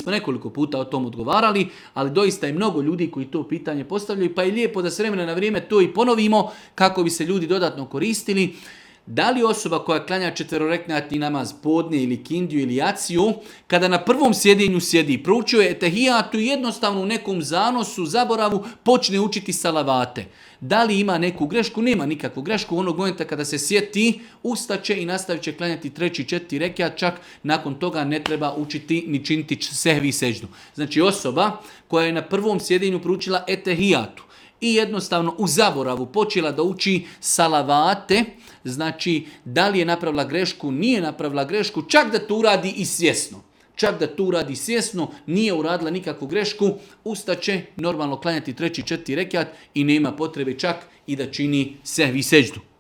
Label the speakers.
Speaker 1: smo nekoliko puta o tom odgovarali, ali doista je mnogo ljudi koji to pitanje postavljaju, pa je lijepo da s vremena na vrijeme to i ponovimo kako bi se ljudi dodatno koristili. Da li osoba koja klanja četverorekatni namaz podne ili kindiju ili jaciju, kada na prvom sjedinju sjedi, proučio je etehijatu i jednostavno u nekom zanosu, zaboravu, počne učiti salavate. Da li ima neku grešku? Nema nikakvu grešku. Onog momenta kada se sjeti, ustaće i nastavit će klanjati 3. i 4. rekiat, čak nakon toga ne treba učiti ni činiti sehvi i seždu. Znači osoba koja je na prvom sjedinju proučila etehijatu i jednostavno u zaboravu počela da uči salavate, znači da li je napravila grešku, nije napravila grešku, čak da to uradi i svjesno. Čak da to uradi svjesno, nije uradila nikakvu grešku, ustaće normalno klanjati 3. i 4. rekiat i nema potrebe čak i da čini sehvi i seždu.